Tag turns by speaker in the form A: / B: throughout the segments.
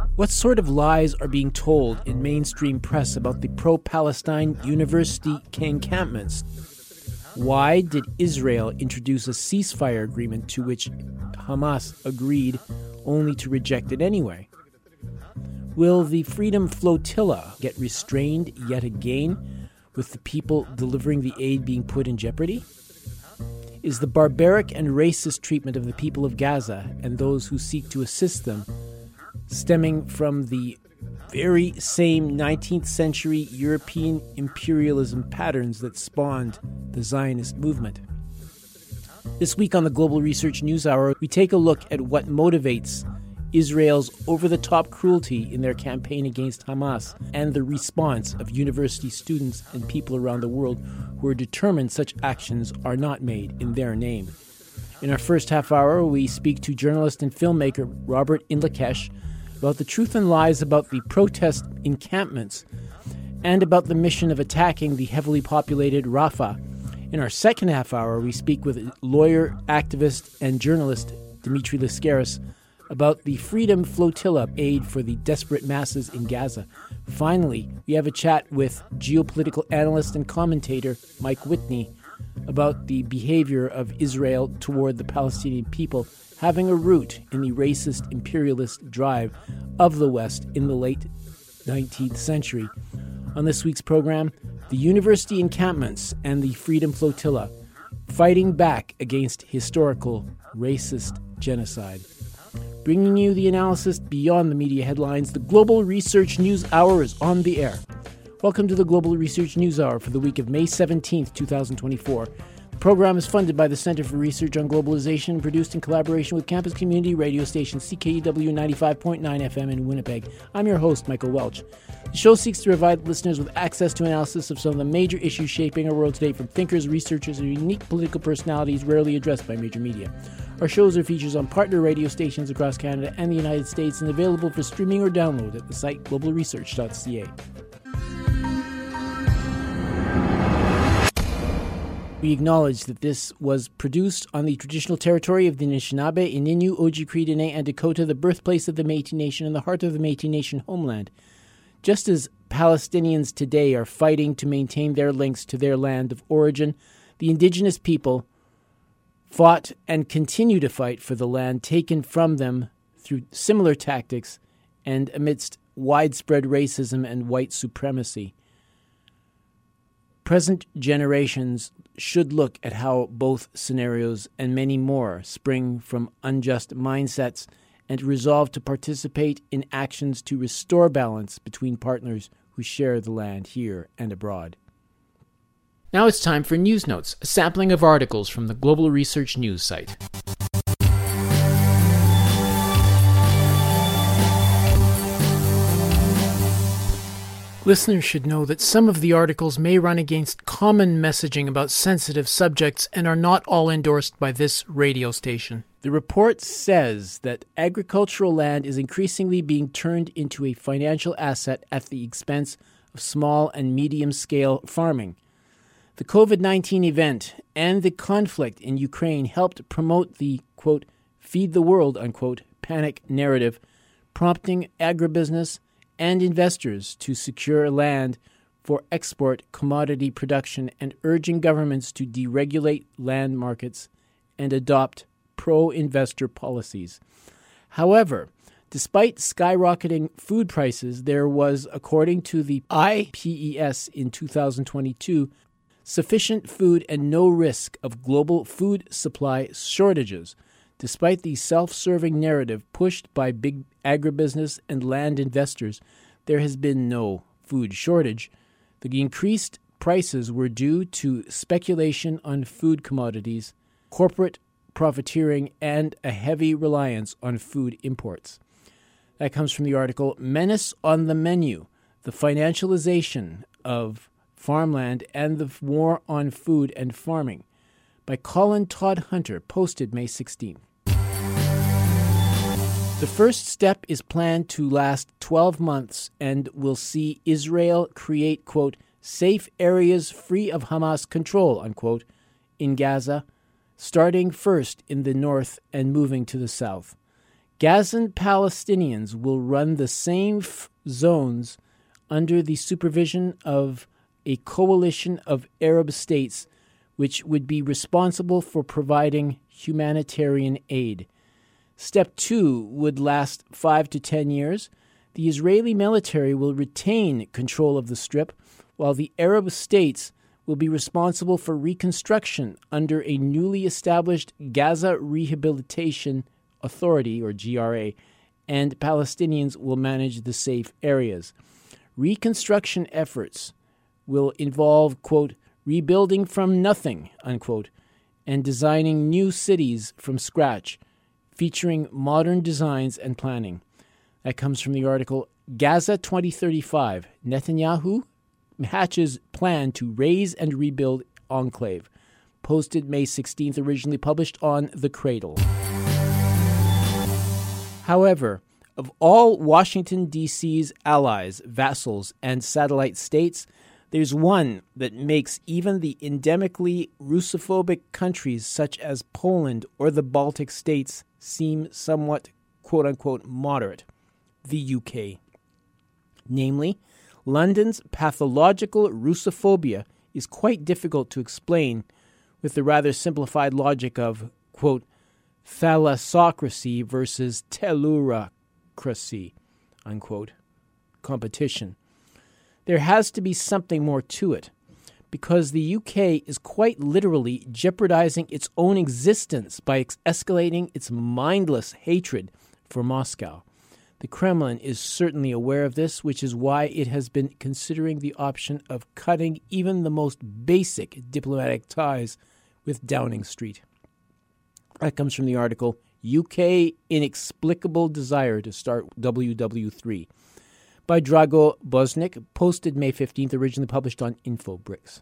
A: What sort of lies are being told in mainstream press about the pro-Palestine university encampments? Why did Israel introduce a ceasefire agreement to which Hamas agreed only to reject it anyway? Will the Freedom Flotilla get restrained yet again, with the people delivering the aid being put in jeopardy? Is the barbaric and racist treatment of the people of Gaza and those who seek to assist them stemming from the very same 19th century European imperialism patterns that spawned the Zionist movement? This week on the Global Research News Hour, we take a look at what motivates Israel's over-the-top cruelty in their campaign against Hamas and the response of university students and people around the world who are determined such actions are not made in their name. In our first half hour, we speak to journalist and filmmaker Robert Inlakesh about the truth and lies about the protest encampments and about the mission of attacking the heavily populated Rafah. In our second half hour, we speak with lawyer, activist, and journalist Dimitri Lascaris about the Freedom Flotilla aid for the desperate masses in Gaza. Finally, we have a chat with geopolitical analyst and commentator Mike Whitney about the behavior of Israel toward the Palestinian people having a root in the racist imperialist drive of the West in the late 19th century. On this week's program, the university encampments and the Freedom Flotilla fighting back against historical racist genocide. Bringing you the analysis beyond the media headlines, the Global Research News Hour is on the air. Welcome to the Global Research News Hour for the week of May 17th, 2024. The program is funded by the Center for Research on Globalization and produced in collaboration with campus community radio station CKUW 95.9 FM in Winnipeg. I'm your host, Michael Welch. The show seeks to provide listeners with access to analysis of some of the major issues shaping our world today from thinkers, researchers, and unique political personalities rarely addressed by major media. Our shows are features on partner radio stations across Canada and the United States and available for streaming or download at the site globalresearch.ca. We acknowledge that this was produced on the traditional territory of the Anishinaabe, Ininu, Ojibwe, Dene, and Dakota, the birthplace of the Métis Nation and the heart of the Métis Nation homeland. Just as Palestinians today are fighting to maintain their links to their land of origin, the indigenous people fought and continue to fight for the land taken from them through similar tactics and amidst widespread racism and white supremacy. Present generations should look at how both scenarios and many more spring from unjust mindsets and resolve to participate in actions to restore balance between partners who share the land here and abroad. Now it's time for News Notes, a sampling of articles from the Global Research News site. Listeners should know that some of the articles may run against common messaging about sensitive subjects and are not all endorsed by this radio station. The report says that agricultural land is increasingly being turned into a financial asset at the expense of small and medium-scale farming. The COVID-19 event and the conflict in Ukraine helped promote the, quote, feed the world, unquote, panic narrative, prompting agribusiness and investors to secure land for export commodity production and urging governments to deregulate land markets and adopt pro-investor policies. However, despite skyrocketing food prices, there was, according to the IPES in 2022, sufficient food and no risk of global food supply shortages, despite the self-serving narrative pushed by big agribusiness and land investors. There has been no food shortage. The increased prices were due to speculation on food commodities, corporate profiteering, and a heavy reliance on food imports. That comes from the article Menace on the Menu, the Financialization of Farmland and the War on Food and Farming, by Colin Todd Hunter, posted May 16th. The first step is planned to last 12 months and will see Israel create, quote, safe areas free of Hamas control, unquote, in Gaza, starting first in the north and moving to the south. Gazan Palestinians will run the same zones under the supervision of a coalition of Arab states, which would be responsible for providing humanitarian aid. Step 2 would last 5 to 10 years. The Israeli military will retain control of the Strip, while the Arab states will be responsible for reconstruction under a newly established Gaza Rehabilitation Authority, or GRA, and Palestinians will manage the safe areas. Reconstruction efforts will involve, quote, rebuilding from nothing, unquote, and designing new cities from scratch, featuring modern designs and planning. That comes from the article Gaza 2035, Netanyahu hatches plan to raise and rebuild enclave, posted May 16th, originally published on The Cradle. However, of all Washington, D.C.'s allies, vassals, and satellite states, there's one that makes even the endemically Russophobic countries such as Poland or the Baltic states seem somewhat, quote-unquote, moderate: the UK. Namely, London's pathological Russophobia is quite difficult to explain with the rather simplified logic of, quote, thalassocracy versus tellurocracy, unquote, competition. There has to be something more to it, because the UK is quite literally jeopardizing its own existence by escalating its mindless hatred for Moscow. The Kremlin is certainly aware of this, which is why it has been considering the option of cutting even the most basic diplomatic ties with Downing Street. That comes from the article, UK Inexplicable Desire to Start WW3, by Drago Bosnik, posted May 15th, originally published on InfoBricks.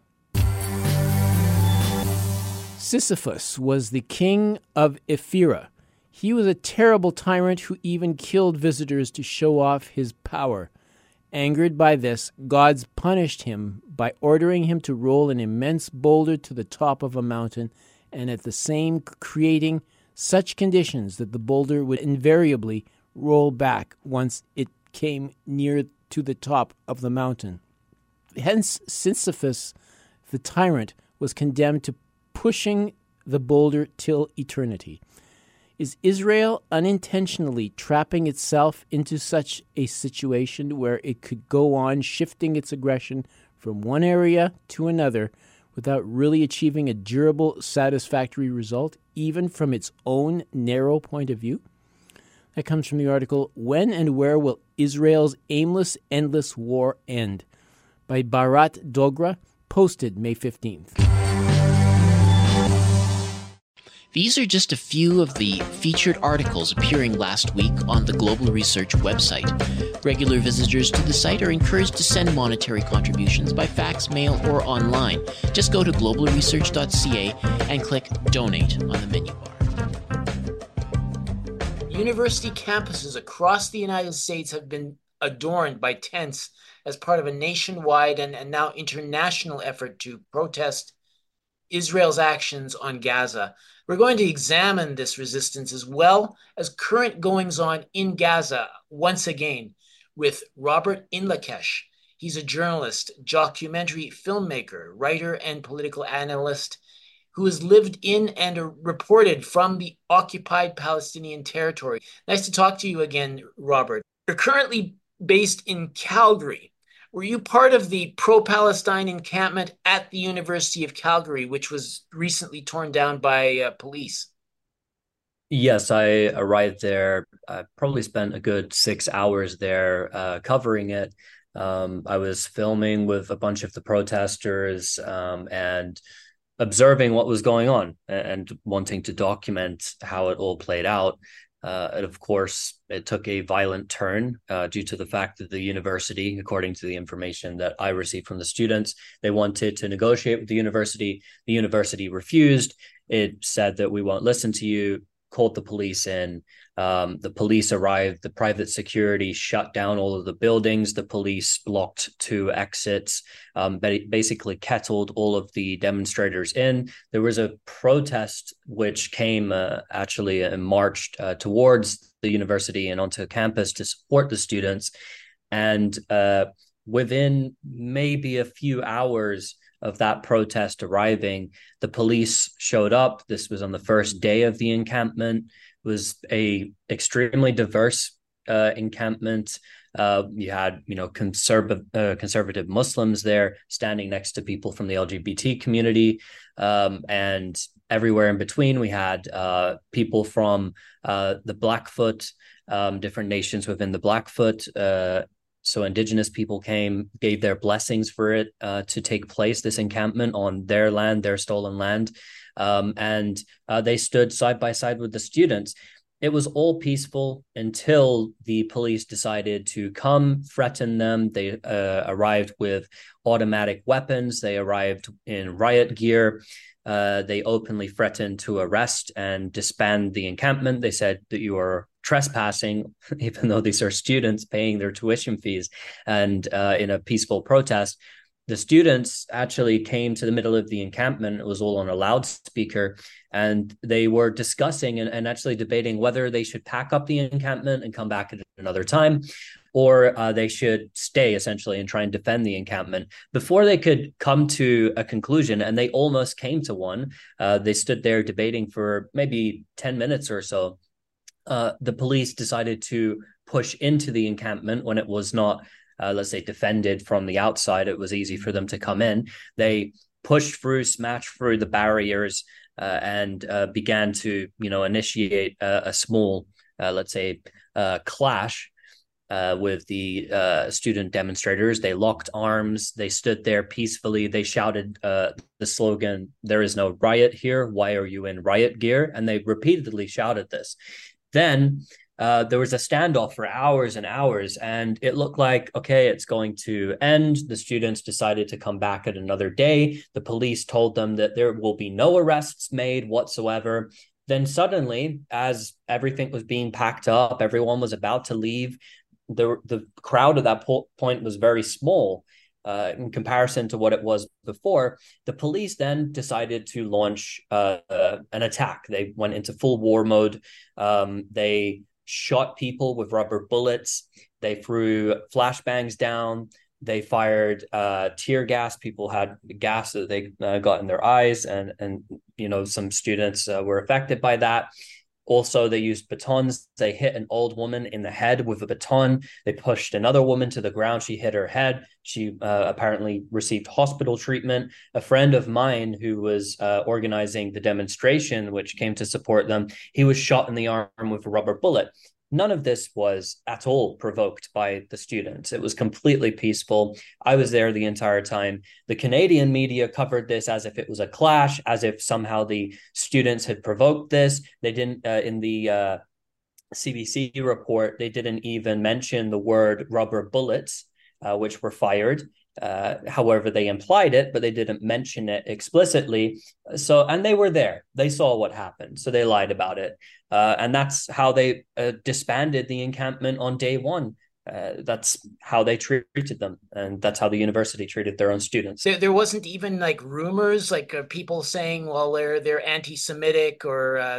A: Sisyphus was the king of Ephyra. He was a terrible tyrant who even killed visitors to show off his power. Angered by this, gods punished him by ordering him to roll an immense boulder to the top of a mountain, and at the same creating such conditions that the boulder would invariably roll back once it came near to the top of the mountain. Hence, Sisyphus, the tyrant, was condemned to pushing the boulder till eternity. Is Israel unintentionally trapping itself into such a situation where it could go on shifting its aggression from one area to another without really achieving a durable, satisfactory result, even from its own narrow point of view? That comes from the article, When and Where Will Israel's Aimless, Endless War End? By Bharat Dogra, posted May 15th.
B: These are just a few of the featured articles appearing last week on the Global Research website. Regular visitors to the site are encouraged to send monetary contributions by fax, mail, or online. Just go to globalresearch.ca and click Donate on the menu bar.
A: University campuses across the United States have been adorned by tents as part of a nationwide and now international effort to protest Israel's actions on Gaza. We're going to examine this resistance as well as current goings-on in Gaza once again with Robert Inlakesh. He's a journalist, documentary filmmaker, writer, and political analyst who has lived in and reported from the occupied Palestinian territory. Nice to talk to you again, Robert. You're currently based in Calgary. Were you part of the pro-Palestine encampment at the University of Calgary, which was recently torn down by police?
C: Yes, I arrived there. I probably spent a good 6 hours there covering it. I was filming with a bunch of the protesters and observing what was going on and wanting to document how it all played out. And of course, it took a violent turn due to the fact that the university, according to the information that I received from the students, they wanted to negotiate with the university. The university refused. It said that we won't listen to you, called the police in. The police arrived, the private security shut down all of the buildings. The police blocked 2 exits, basically kettled all of the demonstrators in. There was a protest which came actually and marched towards the university and onto campus to support the students. And within maybe a few hours of that protest arriving, the police showed up. This was on the first day of the encampment. It was a extremely diverse encampment. You had, conservative Muslims there standing next to people from the LGBT community, and everywhere in between, we had people from the Blackfoot, different nations within the Blackfoot. So indigenous people came, gave their blessings for it to take place, this encampment on their land, their stolen land. And they stood side by side with the students. It was all peaceful until the police decided to come threaten them. They arrived with automatic weapons. They arrived in riot gear. They openly threatened to arrest and disband the encampment. They said that you are trespassing, even though these are students paying their tuition fees, and in a peaceful protest. The students actually came to the middle of the encampment. It was all on a loudspeaker, and they were discussing and actually debating whether they should pack up the encampment and come back at another time, or they should stay essentially and try and defend the encampment. Before they could come to a conclusion, and they almost came to one, they stood there debating for maybe 10 minutes or so. The police decided to push into the encampment when it was not, let's say, defended from the outside. It was easy for them to come in. They pushed through, smashed through the barriers, and began to, initiate a small, let's say, clash with the student demonstrators. They locked arms. They stood there peacefully. They shouted the slogan, "There is no riot here. Why are you in riot gear?" And they repeatedly shouted this. Then there was a standoff for hours and hours, and it looked like, okay, it's going to end. The students decided to come back at another day. The police told them that there will be no arrests made whatsoever. Then suddenly, as everything was being packed up, everyone was about to leave, the crowd at that point was very small in comparison to what it was before. The police then decided to launch an attack. They went into full war mode. They shot people with rubber bullets. They threw flashbangs down. They fired tear gas. People had gas that they got in their eyes, and some students were affected by that. Also, they used batons. They hit an old woman in the head with a baton. They pushed another woman to the ground. She hit her head. She apparently received hospital treatment. A friend of mine who was organizing the demonstration, which came to support them, he was shot in the arm with a rubber bullet. None of this was at all provoked by the students. It was completely peaceful. I was there the entire time. The Canadian media covered this as if it was a clash, as if somehow the students had provoked this. They didn't, in the CBC report, they didn't even mention the word rubber bullets, which were fired. However, they implied it, but they didn't mention it explicitly. And they were there. They saw what happened, so they lied about it. And that's how they disbanded the encampment on day one. That's how they treated them, and that's how the university treated their own students.
D: There wasn't even like rumors, like people saying, "Well, they're anti-Semitic or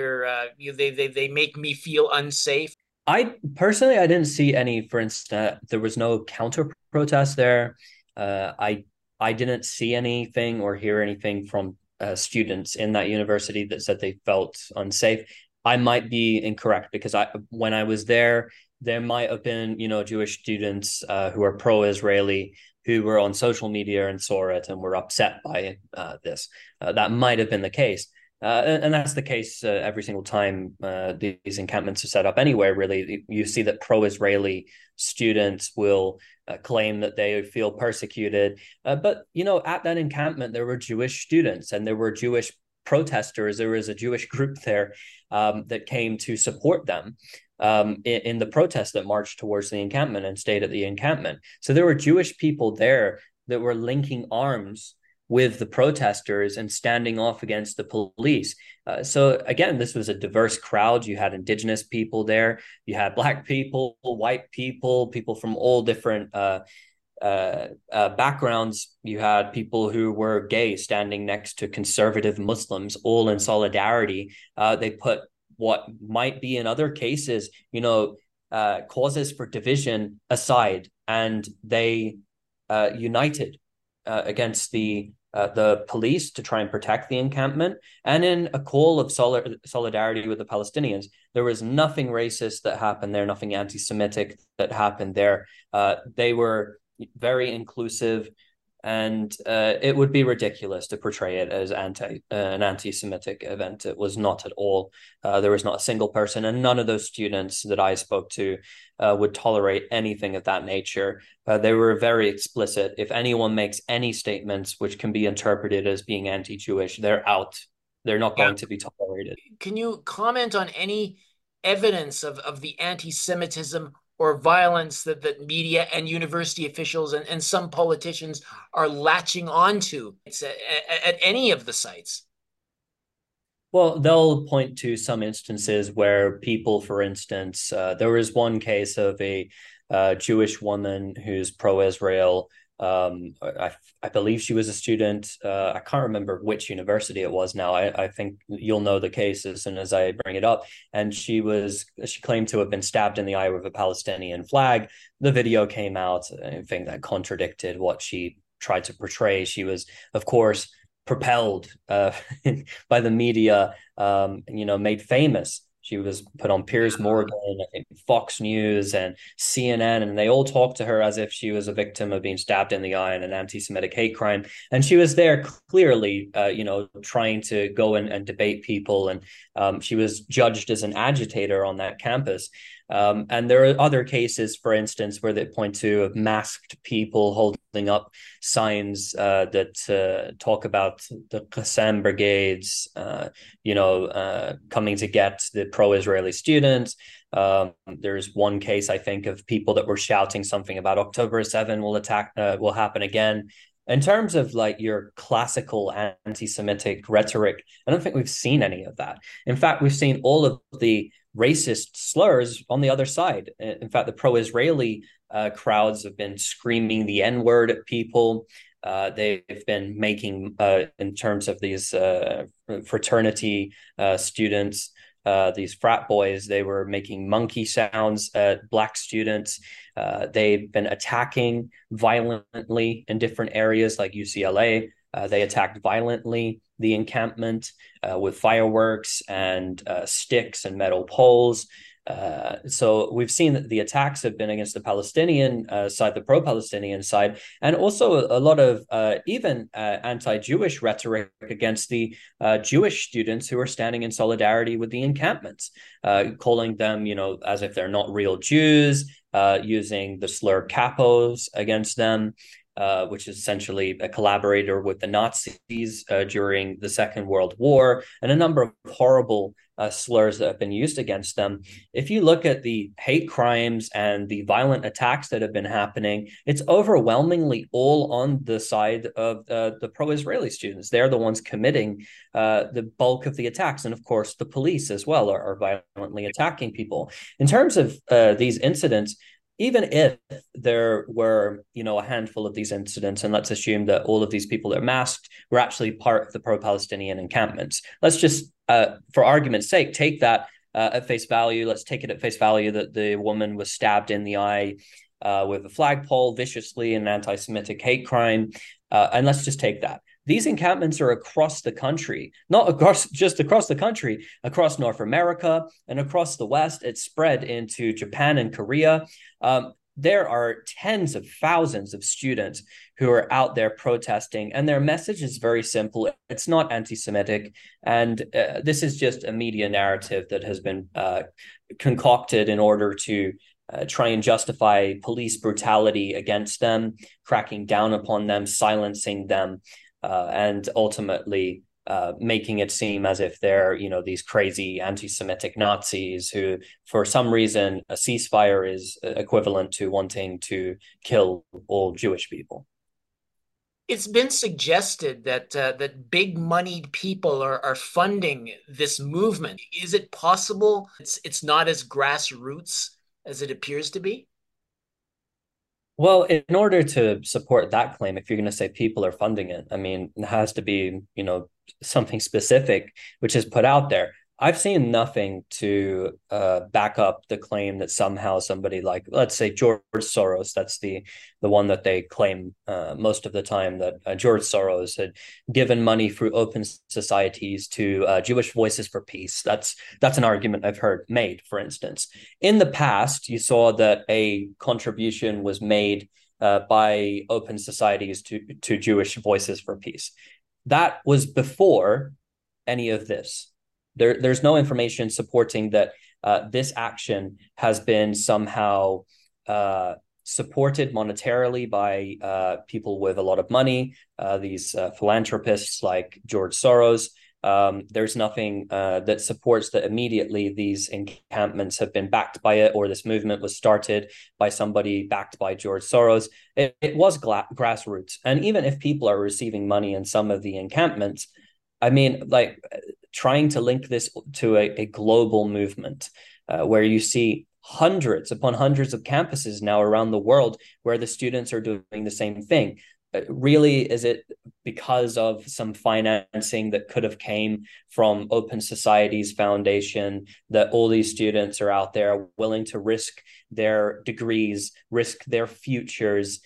D: they make me feel unsafe."
C: I didn't see any. For instance, there was no counter protest there. I didn't see anything or hear anything from students in that university that said they felt unsafe. I might be incorrect, because when I was there might have been, Jewish students who are pro-Israeli who were on social media and saw it and were upset by this. That might have been the case. And that's the case every single time these encampments are set up anywhere, really. You see that pro-Israeli students will claim that they feel persecuted. But, at that encampment, there were Jewish students and there were Jewish protesters. There was a Jewish group there that came to support them in the protest that marched towards the encampment and stayed at the encampment. So there were Jewish people there that were linking arms with the protesters and standing off against the police. So again, this was a diverse crowd. You had indigenous people there, you had Black people, white people, people from all different backgrounds. You had people who were gay standing next to conservative Muslims, all in solidarity. They put what might be in other cases, causes for division aside, and they united against the police to try and protect the encampment. And in a call of solidarity with the Palestinians, there was nothing racist that happened there, nothing anti-Semitic that happened there. They were very inclusive, and it would be ridiculous to portray it as an anti-Semitic event. It was not at all. There was not a single person, and none of those students that I spoke to would tolerate anything of that nature. They were very explicit. If anyone makes any statements which can be interpreted as being anti-Jewish, they're out. They're not going to be tolerated.
D: Can you comment on any evidence of the anti-Semitism or violence that media and university officials and some politicians are latching onto at any of the sites?
C: Well, they'll point to some instances where people, for instance, there was one case of a Jewish woman who's pro-Israel. I believe she was a student. I can't remember which university it was now. I think you'll know the case as soon as I bring it up. And she claimed to have been stabbed in the eye with a Palestinian flag. The video came out, I think, that contradicted what she tried to portray. She was, of course, propelled by the media, made famous. She was put on Piers Morgan, I think Fox News and CNN, and they all talked to her as if she was a victim of being stabbed in the eye in an anti-Semitic hate crime. And she was there clearly, trying to go and debate people. And she was judged as an agitator on that campus. And there are other cases, for instance, where they point to masked people holding up signs that talk about the Qassam brigades, coming to get the pro-Israeli students. There's one case, I think, of people that were shouting something about October 7 will happen again. In terms of like your classical anti-Semitic rhetoric, I don't think we've seen any of that. In fact, we've seen all of the racist slurs on the other side. In fact, the pro-Israeli crowds have been screaming the N-word at people. They've been making, in terms of these fraternity students, these frat boys, they were making monkey sounds at Black students. They've been attacking violently in different areas like UCLA. They attacked violently the encampment with fireworks and sticks and metal poles. So we've seen that the attacks have been against the Palestinian side, the pro-Palestinian side, and also a lot of even anti-Jewish rhetoric against the Jewish students who are standing in solidarity with the encampments, calling them, as if they're not real Jews, using the slur capos against them. Which is essentially a collaborator with the Nazis during the Second World War, and a number of horrible slurs that have been used against them. If you look at the hate crimes and the violent attacks that have been happening, it's overwhelmingly all on the side of the pro-Israeli students. They're the ones committing the bulk of the attacks. And of course, the police as well are violently attacking people. In terms of these incidents, even if there were, a handful of these incidents, and let's assume that all of these people that are masked were actually part of the pro-Palestinian encampments, let's just, for argument's sake, take that at face value. Let's take it at face value that the woman was stabbed in the eye with a flagpole viciously, an anti-Semitic hate crime. And let's just take that. These encampments are across the country, not just across the country, across North America and across the West. It's spread into Japan and Korea. There are tens of thousands of students who are out there protesting, and their message is very simple. It's not anti-Semitic, and this is just a media narrative that has been concocted in order to try and justify police brutality against them, cracking down upon them, silencing them, and ultimately making it seem as if they're, these crazy anti-Semitic Nazis who, for some reason, a ceasefire is equivalent to wanting to kill all Jewish people.
D: It's been suggested that that big moneyed people are funding this movement. Is it possible it's not as grassroots as it appears to be?
C: Well, in order to support that claim, if you're going to say people are funding it, I mean, it has to be, something specific which is put out there. I've seen nothing to back up the claim that somehow somebody like, let's say, George Soros, that's the one that they claim most of the time, that George Soros had given money through open societies to Jewish Voices for Peace. That's an argument I've heard made, for instance. In the past, you saw that a contribution was made by open societies to Jewish Voices for Peace. That was before any of this. There's no information supporting that this action has been somehow supported monetarily by people with a lot of money, these philanthropists like George Soros. There's nothing that supports that immediately these encampments have been backed by it, or this movement was started by somebody backed by George Soros. It was grassroots. And even if people are receiving money in some of the encampments, I mean, like, trying to link this to a global movement where you see hundreds upon hundreds of campuses now around the world where the students are doing the same thing. Really, is it because of some financing that could have came from Open Societies Foundation that all these students are out there willing to risk their degrees, risk their futures,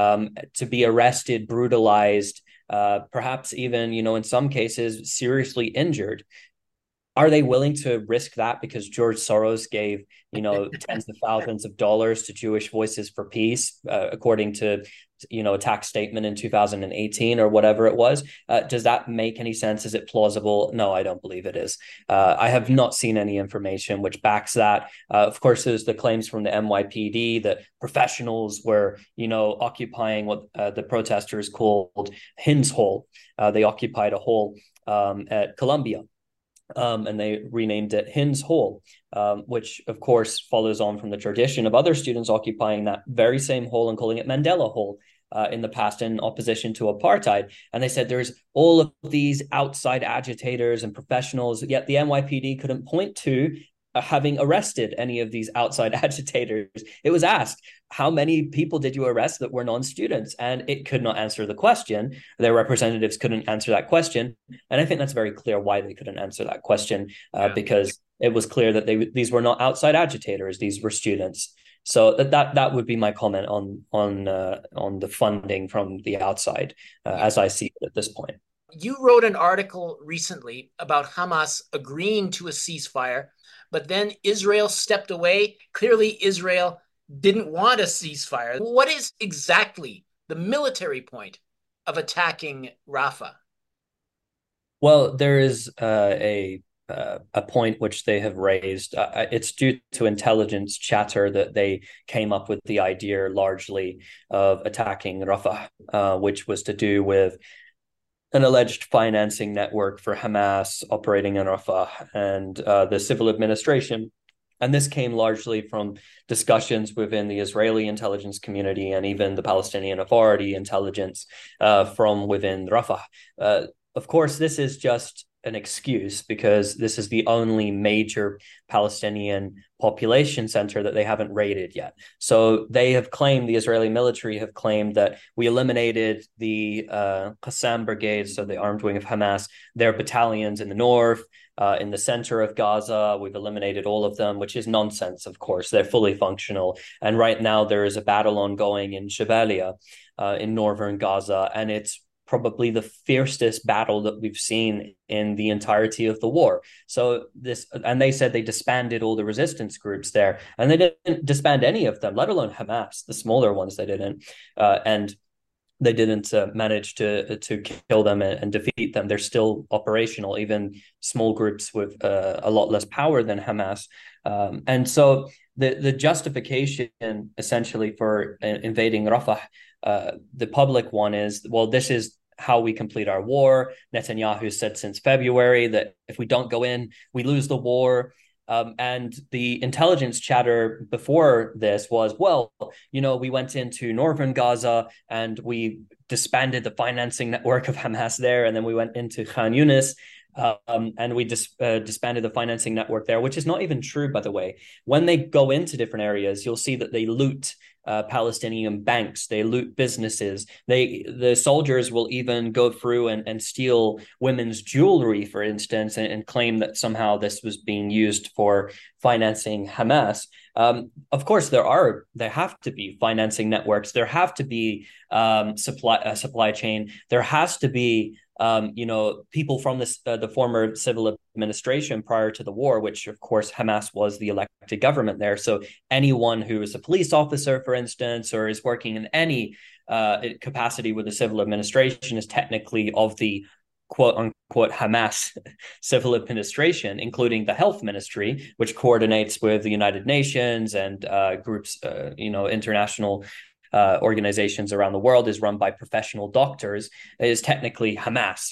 C: to be arrested, brutalized, perhaps even, in some cases, seriously injured? Are they willing to risk that because George Soros gave, tens of thousands of dollars to Jewish Voices for Peace, according to, a tax statement in 2018 or whatever it was? Does that make any sense? Is it plausible? No, I don't believe it is. I have not seen any information which backs that. Of course, there's the claims from the NYPD that professionals were, occupying what the protesters called Hins Hall. They occupied a hall at Columbia. And they renamed it Hins Hall, which of course follows on from the tradition of other students occupying that very same hall and calling it Mandela Hall in the past in opposition to apartheid. And they said there's all of these outside agitators and professionals, yet the NYPD couldn't point to having arrested any of these outside agitators. It was asked, how many people did you arrest that were non-students? And it could not answer the question. Their representatives couldn't answer that question. And I think that's very clear why they couldn't answer that question, because it was clear that these were not outside agitators. These were students. So that would be my comment on the funding from the outside, as I see it at this point.
D: You wrote an article recently about Hamas agreeing to a ceasefire, but then Israel stepped away. Clearly, Israel didn't want a ceasefire. What is exactly the military point of attacking Rafah?
C: Well, there is a point which they have raised. It's due to intelligence chatter that they came up with the idea largely of attacking Rafah, which was to do with an alleged financing network for Hamas operating in Rafah and the civil administration. And this came largely from discussions within the Israeli intelligence community and even the Palestinian Authority intelligence from within Rafah. Of course, this is just an excuse because this is the only major Palestinian population center that they haven't raided yet. So they have claimed, the Israeli military have claimed, that we eliminated the Qassam brigades, so the armed wing of Hamas, their battalions in the north, in the center of Gaza. We've eliminated all of them, which is nonsense, of course. They're fully functional. And right now there is a battle ongoing in Jabalia in northern Gaza, and it's probably the fiercest battle that we've seen in the entirety of the war. So and they said they disbanded all the resistance groups there, and they didn't disband any of them, let alone Hamas, the smaller ones they didn't. And they didn't manage to kill them and defeat them. They're still operational, even small groups with a lot less power than Hamas. And so the justification essentially for invading Rafah, the public one is, well, this is how we complete our war. Netanyahu said since February that if we don't go in, we lose the war. And the intelligence chatter before this was, well, we went into northern Gaza and we disbanded the financing network of Hamas there. And then we went into Khan Yunis. And we disbanded the financing network there, which is not even true, by the way. When they go into different areas, you'll see that they loot Palestinian banks, they loot businesses. The soldiers will even go through and steal women's jewelry, for instance, and claim that somehow this was being used for financing Hamas. Of course, there have to be financing networks. There have to be supply chain. There has to be people from the former civil administration prior to the war, which of course Hamas was the elected government there. So anyone who is a police officer, for instance, or is working in any capacity with the civil administration is technically of the quote unquote Hamas civil administration, including the health ministry, which coordinates with the United Nations and groups, international organizations around the world, is run by professional doctors, is technically Hamas,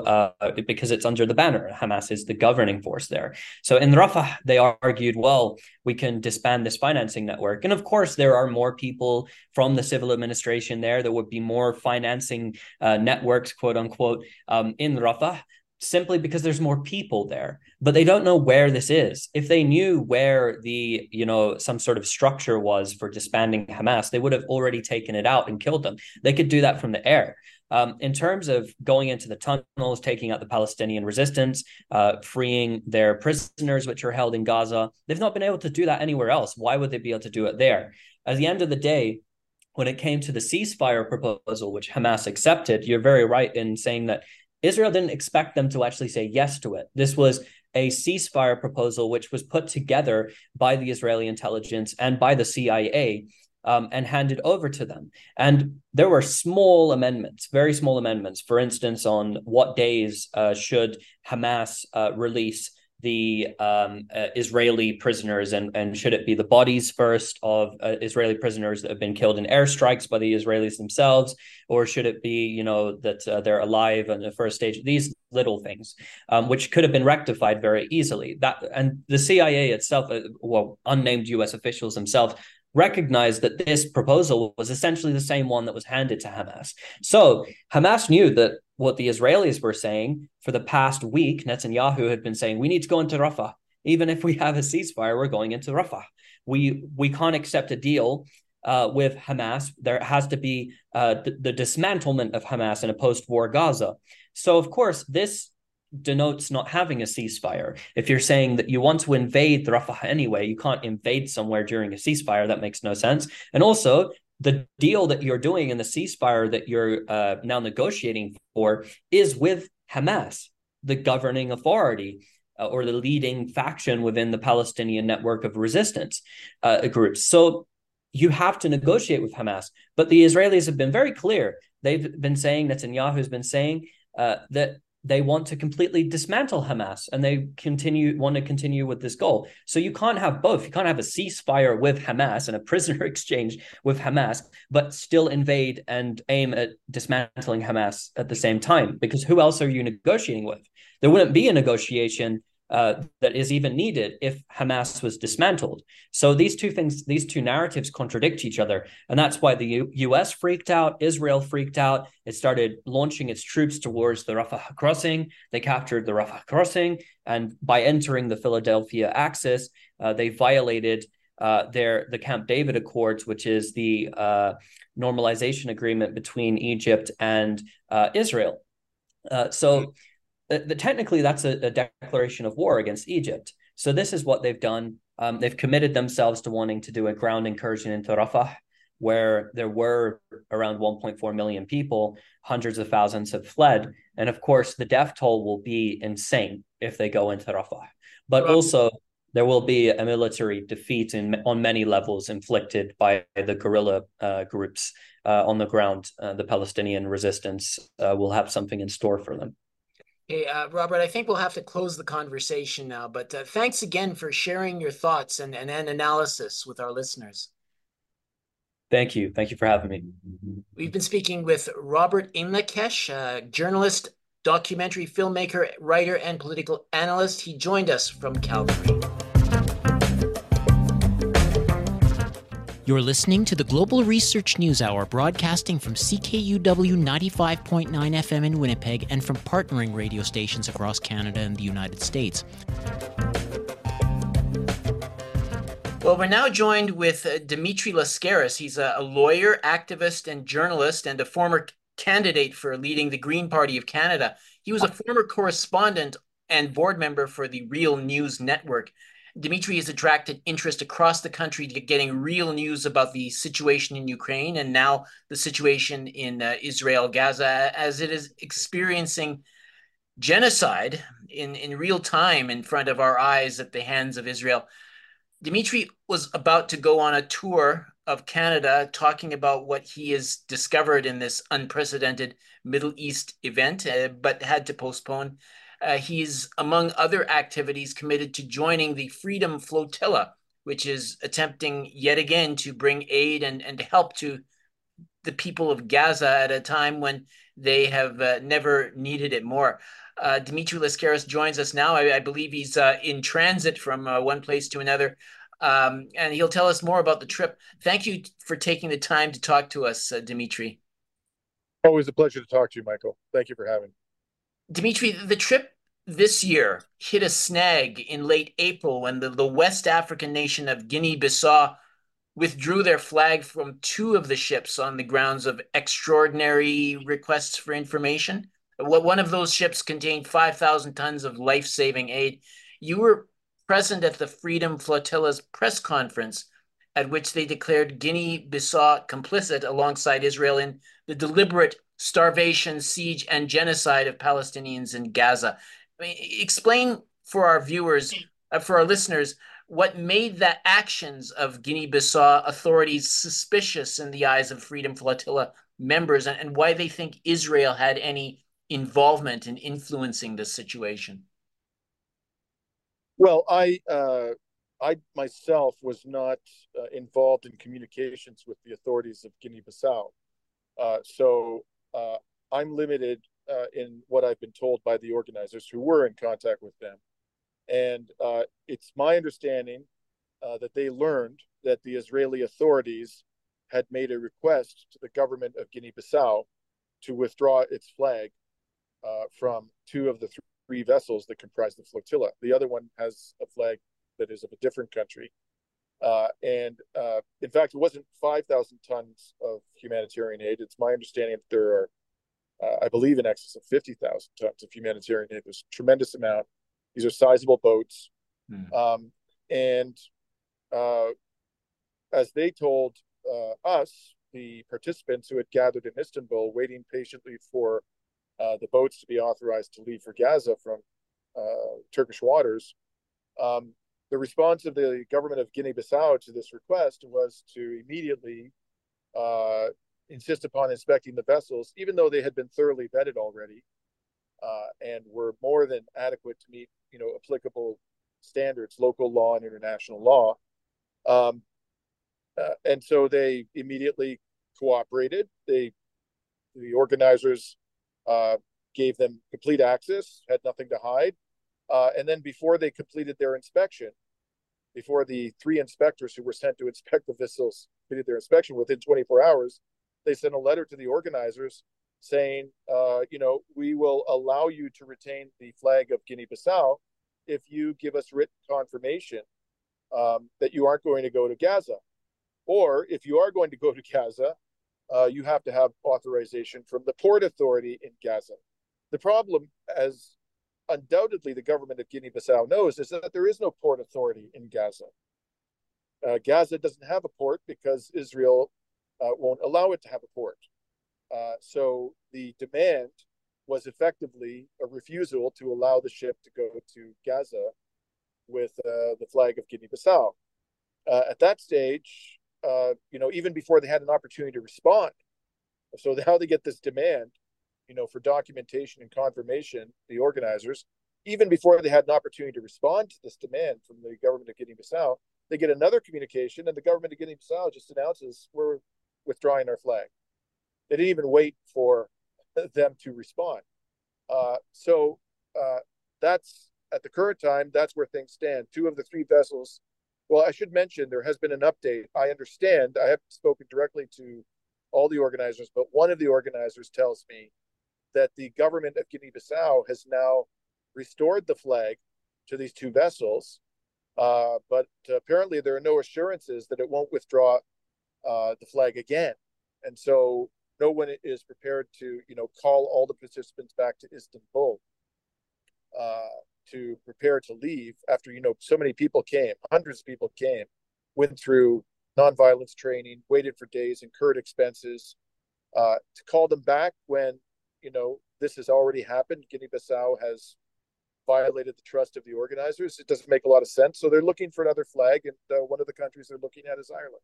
C: because it's under the banner. Hamas is the governing force there. So in Rafah, they argued, well, we can disband this financing network. And of course, there are more people from the civil administration there. There would be more financing networks, quote unquote, in Rafah, simply because there's more people there, but they don't know where this is. If they knew where the, some sort of structure was for disbanding Hamas, they would have already taken it out and killed them. They could do that from the air. In terms of going into the tunnels, taking out the Palestinian resistance, freeing their prisoners, which are held in Gaza, they've not been able to do that anywhere else. Why would they be able to do it there? At the end of the day, when it came to the ceasefire proposal, which Hamas accepted, you're very right in saying that Israel didn't expect them to actually say yes to it. This was a ceasefire proposal which was put together by the Israeli intelligence and by the CIA and handed over to them. And there were small amendments, very small amendments. For instance, on what days should Hamas release the Israeli prisoners, and should it be the bodies first of Israeli prisoners that have been killed in airstrikes by the Israelis themselves, or should it be, that they're alive in the first stage? These little things, which could have been rectified very easily. And the CIA itself, unnamed U.S. officials themselves, recognized that this proposal was essentially the same one that was handed to Hamas. So Hamas knew that what the Israelis were saying for the past week, Netanyahu had been saying, we need to go into Rafah. Even if we have a ceasefire, we're going into Rafah. We can't accept a deal with Hamas. There has to be the dismantlement of Hamas in a post-war Gaza. So, of course, this denotes not having a ceasefire. If you're saying that you want to invade Rafah anyway, you can't invade somewhere during a ceasefire. That makes no sense. And also, the deal that you're doing and the ceasefire that you're now negotiating for is with Hamas, the governing authority or the leading faction within the Palestinian network of resistance groups. So you have to negotiate with Hamas. But the Israelis have been very clear. They've been saying, Netanyahu has been saying that they want to completely dismantle Hamas, and they want to continue with this goal. So you can't have both. You can't have a ceasefire with Hamas and a prisoner exchange with Hamas, but still invade and aim at dismantling Hamas at the same time, because who else are you negotiating with? There wouldn't be a negotiation that is even needed if Hamas was dismantled. So these two narratives contradict each other. And that's why the US freaked out, Israel freaked out. It started launching its troops towards the Rafah crossing. They captured the Rafah crossing. And by entering the Philadelphia Axis, they violated the Camp David Accords, which is the normalization agreement between Egypt and Israel. Technically, that's a declaration of war against Egypt. So this is what they've done. They've committed themselves to wanting to do a ground incursion into Rafah, where there were around 1.4 million people. Hundreds of thousands have fled. And of course, the death toll will be insane if they go into Rafah. But also, there will be a military defeat on many levels inflicted by the guerrilla groups on the ground. The Palestinian resistance will have something in store for them.
D: Hey, Robert, I think we'll have to close the conversation now, but thanks again for sharing your thoughts and analysis with our listeners.
C: Thank you. Thank you for having me.
D: We've been speaking with Robert Inlakesh, journalist, documentary filmmaker, writer, and political analyst. He joined us from Calgary.
B: You're listening to the Global Research News Hour, broadcasting from CKUW 95.9 FM in Winnipeg and from partnering radio stations across Canada and the United States.
D: Well, we're now joined with Dimitri Lascaris. He's a lawyer, activist, and journalist, and a former candidate for leading the Green Party of Canada. He was a former correspondent and board member for the Real News Network. Dimitri has attracted interest across the country to getting real news about the situation in Ukraine and now the situation in Israel, Gaza, as it is experiencing genocide in real time in front of our eyes at the hands of Israel. Dimitri was about to go on a tour of Canada talking about what he has discovered in this unprecedented Middle East event, but had to postpone. He's, among other activities, committed to joining the Freedom Flotilla, which is attempting yet again to bring aid and help to the people of Gaza at a time when they have never needed it more. Dimitri Lascaris joins us now. I believe he's in transit from one place to another, and he'll tell us more about the trip. Thank you for taking the time to talk to us, Dimitri.
E: Always a pleasure to talk to you, Michael. Thank you for having me.
D: Dimitri, the trip this year hit a snag in late April when the West African nation of Guinea-Bissau withdrew their flag from two of the ships on the grounds of extraordinary requests for information. One of those ships contained 5,000 tons of life-saving aid. You were present at the Freedom Flotilla's press conference, at which they declared Guinea-Bissau complicit alongside Israel in the deliberate starvation, siege, and genocide of Palestinians in Gaza. I mean, explain for our viewers, for our listeners, what made the actions of Guinea-Bissau authorities suspicious in the eyes of Freedom Flotilla members, and why they think Israel had any involvement in influencing this situation.
E: Well, I myself was not involved in communications with the authorities of Guinea-Bissau. So I'm limited in what I've been told by the organizers who were in contact with them. And it's my understanding that they learned that the Israeli authorities had made a request to the government of Guinea-Bissau to withdraw its flag from two of the three vessels that comprise the flotilla. The other one has a flag that is of a different country. And in fact, it wasn't 5,000 tons of humanitarian aid. It's my understanding that there are, I believe, in excess of 50,000 tons of humanitarian aid. There's a tremendous amount. These are sizable boats. And as they told us, the participants who had gathered in Istanbul, waiting patiently for the boats to be authorized to leave for Gaza from Turkish waters, the response of the government of Guinea-Bissau to this request was to immediately insist upon inspecting the vessels, even though they had been thoroughly vetted already and were more than adequate to meet, applicable standards, local law and international law. And so they immediately cooperated. The organizers gave them complete access, had nothing to hide. And then before they completed their inspection, before the three inspectors who were sent to inspect the vessels completed their inspection within 24 hours, they sent a letter to the organizers saying, we will allow you to retain the flag of Guinea-Bissau if you give us written confirmation that you aren't going to go to Gaza. Or if you are going to go to Gaza, you have to have authorization from the Port Authority in Gaza. The problem, as undoubtedly the government of Guinea-Bissau knows, is that there is no port authority in Gaza. Gaza doesn't have a port because Israel won't allow it to have a port. So the demand was effectively a refusal to allow the ship to go to Gaza with the flag of Guinea-Bissau. At that stage, even before they had an opportunity to respond, so how they get this demand, for documentation and confirmation, the organizers, even before they had an opportunity to respond to this demand from the government of Guinea-Bissau, they get another communication, and the government of Guinea-Bissau just announces, we're withdrawing our flag. They didn't even wait for them to respond. So that's, at the current time, that's where things stand. Two of the three vessels Well, I should mention there has been an update. I understand, I haven't spoken directly to all the organizers, but one of the organizers tells me that the government of Guinea-Bissau has now restored the flag to these two vessels, but apparently there are no assurances that it won't withdraw the flag again. And so no one is prepared to, call all the participants back to Istanbul to prepare to leave after, so many people came, hundreds of people came, went through nonviolence training, waited for days, incurred expenses, to call them back when, this has already happened. Guinea-Bissau has violated the trust of the organizers. It doesn't make a lot of sense. So they're looking for another flag, and one of the countries they're looking at is Ireland.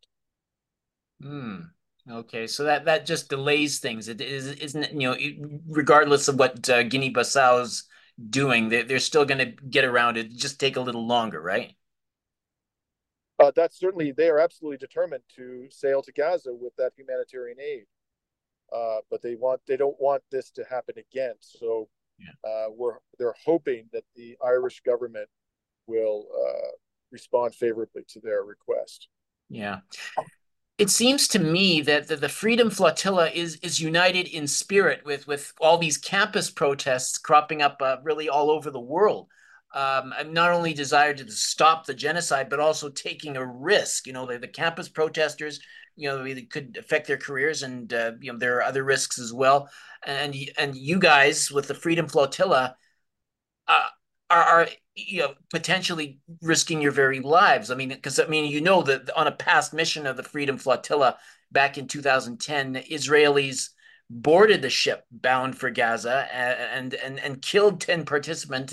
D: Okay, so that just delays things. It isn't regardless of what Guinea-Bissau's doing, they're still going to get around it. Just take a little longer, right?
E: That's certainly, they are absolutely determined to sail to Gaza with that humanitarian aid. But they don't want this to happen again. So they're hoping that the Irish government will respond favorably to their request.
D: Yeah. It seems to me that the Freedom Flotilla is united in spirit with all these campus protests cropping up really all over the world. And not only desired to stop the genocide, but also taking a risk. The campus protesters, it could affect their careers, and there are other risks as well. And you guys with the Freedom Flotilla are potentially risking your very lives. I mean, because that on a past mission of the Freedom Flotilla back in 2010, Israelis boarded the ship bound for Gaza and killed 10 participants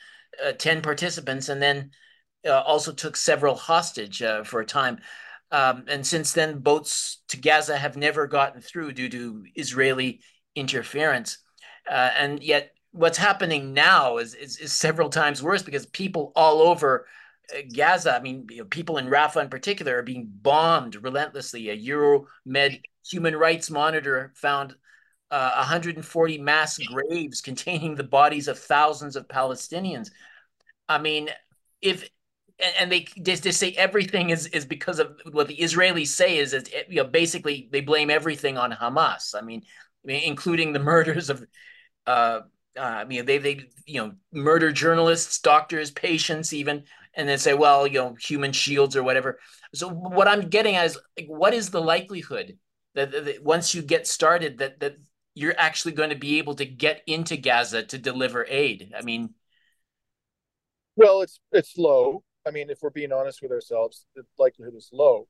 D: and then also took several hostage for a time. And since then, boats to Gaza have never gotten through due to Israeli interference. And yet what's happening now is several times worse, because people all over Gaza, I mean, people in Rafah in particular, are being bombed relentlessly. A Euromed human rights monitor found 140 mass graves containing the bodies of thousands of Palestinians. I mean, they say everything is because of what the Israelis say is basically they blame everything on Hamas. I mean, including the murders of they murder journalists, doctors, patients, even, and then say, well, human shields or whatever. So what I'm getting at is, what is the likelihood that once you get started that you're actually going to be able to get into Gaza to deliver aid? I mean,
E: well, it's low. I mean, if we're being honest with ourselves, the likelihood is low.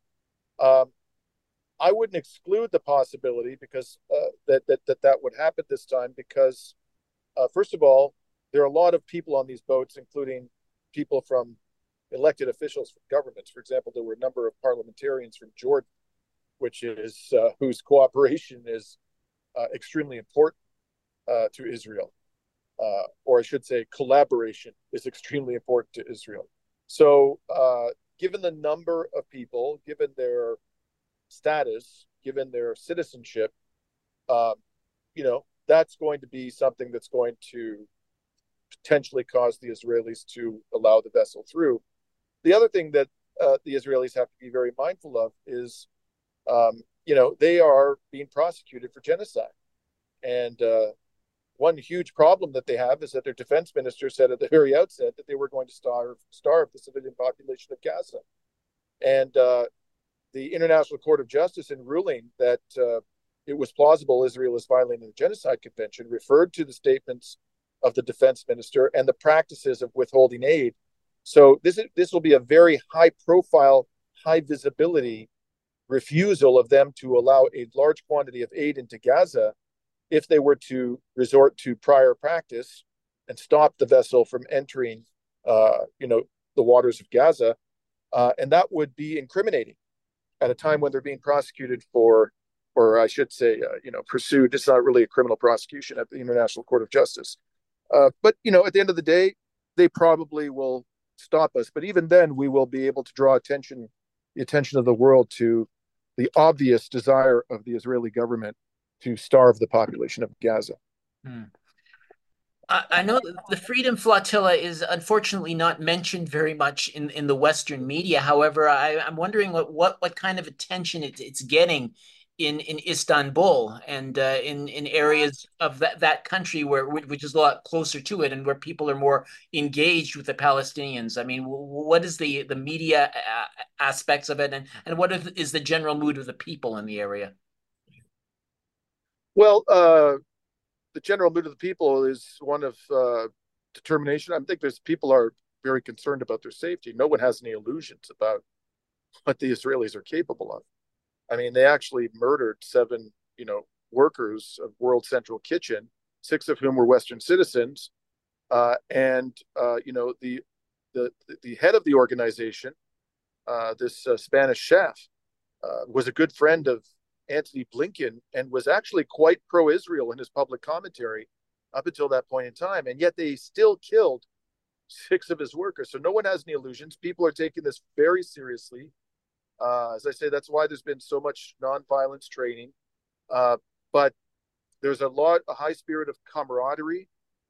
E: I wouldn't exclude the possibility because that would happen this time because, first of all, there are a lot of people on these boats, including people from elected officials from governments. For example, there were a number of parliamentarians from Jordan, which is whose cooperation is extremely important to Israel, or I should say, collaboration is extremely important to Israel. So, given the number of people, given their status, given their citizenship, that's going to be something that's going to potentially cause the Israelis to allow the vessel through. The other thing that the Israelis have to be very mindful of is, they are being prosecuted for genocide. And one huge problem that they have is that their defense minister said at the very outset that they were going to starve the civilian population of Gaza. And the International Court of Justice, in ruling that it was plausible Israel is violating the Genocide Convention, referred to the statements of the defense minister and the practices of withholding aid. So this will be a very high profile, high visibility refusal of them to allow a large quantity of aid into Gaza if they were to resort to prior practice and stop the vessel from entering, the waters of Gaza. And that would be incriminating at a time when they're being prosecuted for, or I should say, pursued. It's not really a criminal prosecution at the International Court of Justice. But, at the end of the day, they probably will stop us. But even then, we will be able to draw the attention of the world to the obvious desire of the Israeli government to starve the population of Gaza.
D: I know that the Freedom Flotilla is unfortunately not mentioned very much in the Western media. However, I'm wondering what kind of attention it's getting in Istanbul and in areas of that country which is a lot closer to it and where people are more engaged with the Palestinians. I mean, what is the media aspects of it, and what is the general mood of the people in the area?
E: Well, the general mood of the people is one of determination. I think there's people are very concerned about their safety. No one has any illusions about what the Israelis are capable of. I mean, they actually murdered seven, workers of World Central Kitchen, six of whom were Western citizens, and the head of the organization, this Spanish chef, was a good friend of Antony Blinken and was actually quite pro-Israel in his public commentary up until that point in time. And yet they still killed six of his workers. So no one has any illusions. People are taking this very seriously. As I say, that's why there's been so much nonviolence training. But there's a high spirit of camaraderie.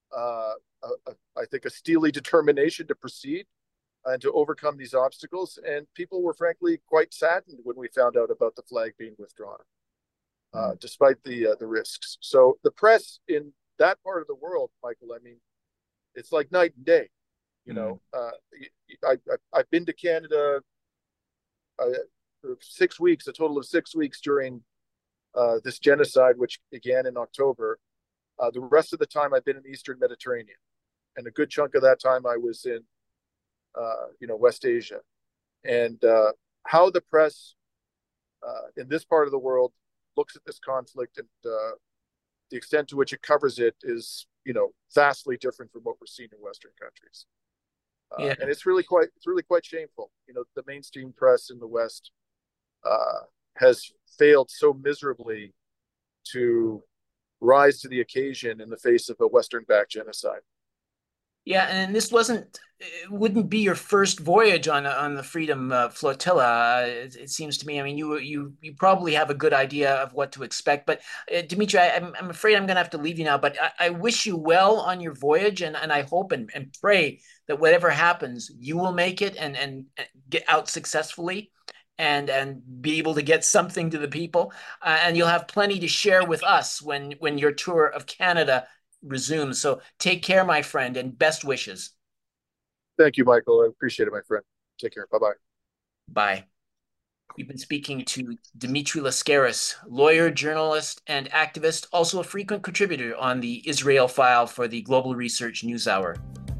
E: I think a steely determination to proceed and to overcome these obstacles. And people were frankly quite saddened when we found out about the flag being withdrawn, despite the risks. So the press in that part of the world, Michael, I mean, it's like night and day. I've been to Canada for 6 weeks, a total of 6 weeks during this genocide, which began in October. The rest of the time I've been in the Eastern Mediterranean, and a good chunk of that time I was in West Asia. And how the press in this part of the world looks at this conflict and the extent to which it covers it is, vastly different from what we're seeing in Western countries.
D: Yeah.
E: And it's really quite shameful. The mainstream press in the West has failed so miserably to rise to the occasion in the face of a Western-backed genocide.
D: Yeah, and this wouldn't be your first voyage on the Freedom Flotilla. It seems to me. I mean, you probably have a good idea of what to expect. But Dimitri, I'm afraid I'm going to have to leave you now. But I wish you well on your voyage, and I hope and pray that whatever happens, you will make it and get out successfully, and be able to get something to the people. And you'll have plenty to share with us when your tour of Canada resumes. So take care, my friend, and best wishes.
E: Thank you, Michael. I appreciate it, my friend. Take care. Bye-bye.
D: Bye. We've been speaking to Dimitri Lascaris, lawyer, journalist, and activist, also a frequent contributor on the Israel File for the Global Research NewsHour.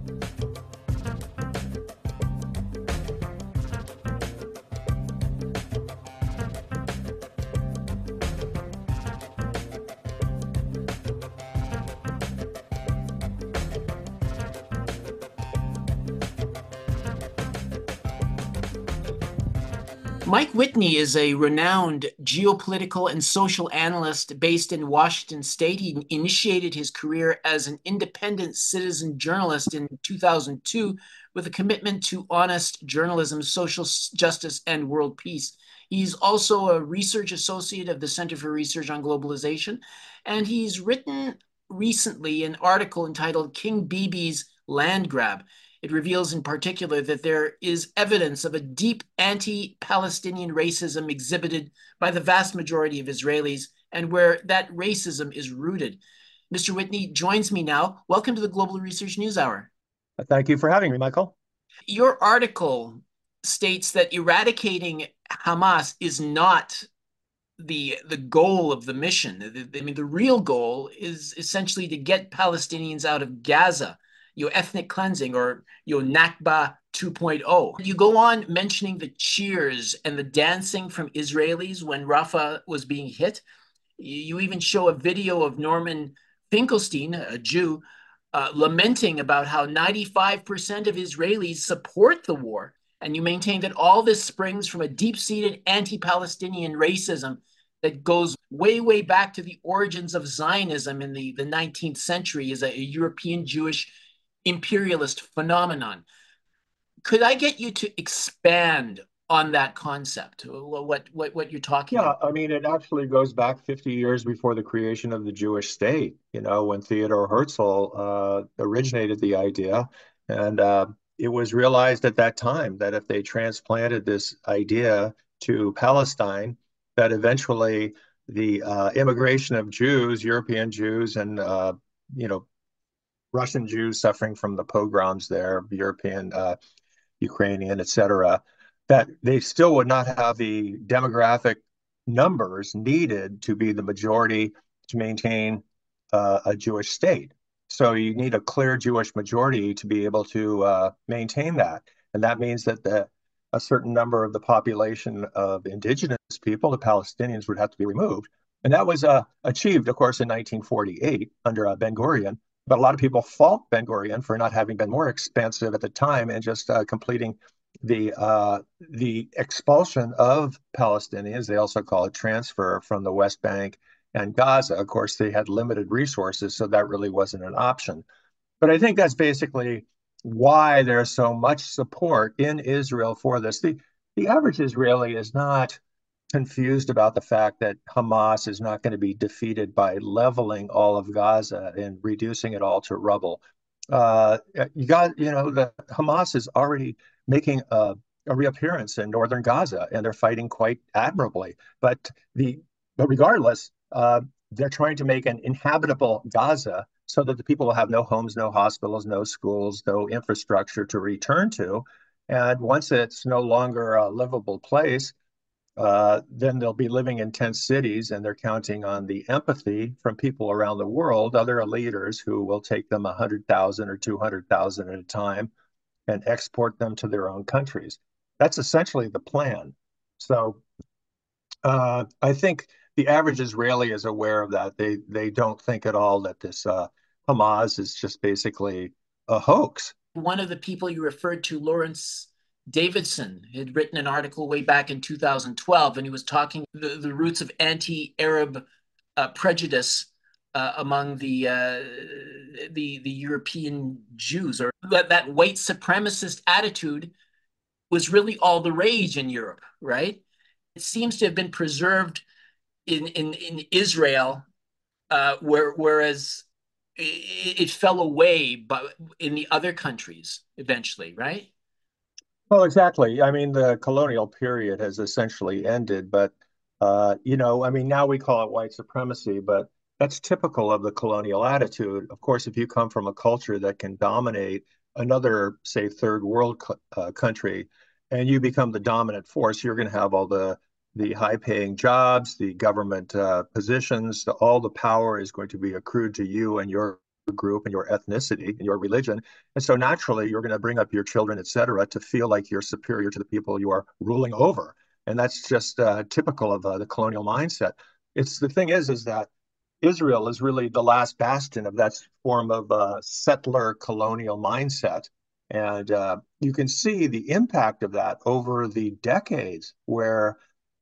D: Mike Whitney is a renowned geopolitical and social analyst based in Washington State. He initiated his career as an independent citizen journalist in 2002 with a commitment to honest journalism, social justice, and world peace. He's also a research associate of the Center for Research on Globalization, and he's written recently an article entitled King Bibi's Land Grab. It reveals in particular that there is evidence of a deep anti-Palestinian racism exhibited by the vast majority of Israelis, and where that racism is rooted. Mr. Whitney joins me now. Welcome to the Global Research NewsHour.
F: Thank you for having me, Michael.
D: Your article states that eradicating Hamas is not the goal of the mission. I mean, the real goal is essentially to get Palestinians out of Gaza, ethnic cleansing, or Nakba 2.0. You go on mentioning the cheers and the dancing from Israelis when Rafah was being hit. You even show a video of Norman Finkelstein, a Jew, lamenting about how 95% of Israelis support the war. And you maintain that all this springs from a deep-seated anti-Palestinian racism that goes way, way back to the origins of Zionism in the 19th century as a European Jewish imperialist phenomenon. Could I get you to expand on that concept? What you're talking
F: Yeah,
D: about?
F: I mean, it actually goes back 50 years before the creation of the Jewish state, when Theodor Herzl originated the idea. And it was realized at that time that if they transplanted this idea to Palestine, that eventually the immigration of Jews, European Jews, and you know, Russian Jews suffering from the pogroms there, European Ukrainian, et cetera, that they still would not have the demographic numbers needed to be the majority to maintain a Jewish state. So you need a clear Jewish majority to be able to maintain that. And that means that a certain number of the population of indigenous people, the Palestinians, would have to be removed. And that was achieved, of course, in 1948 under Ben Gurion. But a lot of people fault Ben Gurion for not having been more expansive at the time and just completing the expulsion of Palestinians. They also call it transfer from the West Bank and Gaza. Of course, they had limited resources, so that really wasn't an option. But I think that's basically why there's so much support in Israel for this. The average Israeli is not confused about the fact that Hamas is not going to be defeated by leveling all of Gaza and reducing it all to rubble. The Hamas is already making a reappearance in northern Gaza, and they're fighting quite admirably. But regardless, they're trying to make an inhabitable Gaza so that the people will have no homes, no hospitals, no schools, no infrastructure to return to. And once it's no longer a livable place, then they'll be living in tent cities, and they're counting on the empathy from people around the world, other leaders who will take them 100,000 or 200,000 at a time and export them to their own countries. That's essentially the plan. So I think the average Israeli is aware of that. They don't think at all that this Hamas is just basically a hoax.
D: One of the people you referred to, Lawrence Davidson, had written an article way back in 2012, and he was talking the roots of anti-Arab prejudice among the European Jews, or that white supremacist attitude was really all the rage in Europe, right? It seems to have been preserved in Israel, whereas it fell away, but in the other countries eventually, right?
F: Well, exactly. I mean, the colonial period has essentially ended, but I mean, now we call it white supremacy, but that's typical of the colonial attitude. Of course, if you come from a culture that can dominate another, say, third world country, and you become the dominant force, you're going to have all the high-paying jobs, the government positions, all the power is going to be accrued to you and your group and your ethnicity and your religion. And so naturally, you're going to bring up your children, et cetera, to feel like you're superior to the people you are ruling over. And that's just typical of the colonial mindset. It's the thing is that Israel is really the last bastion of that form of settler colonial mindset. And you can see the impact of that over the decades where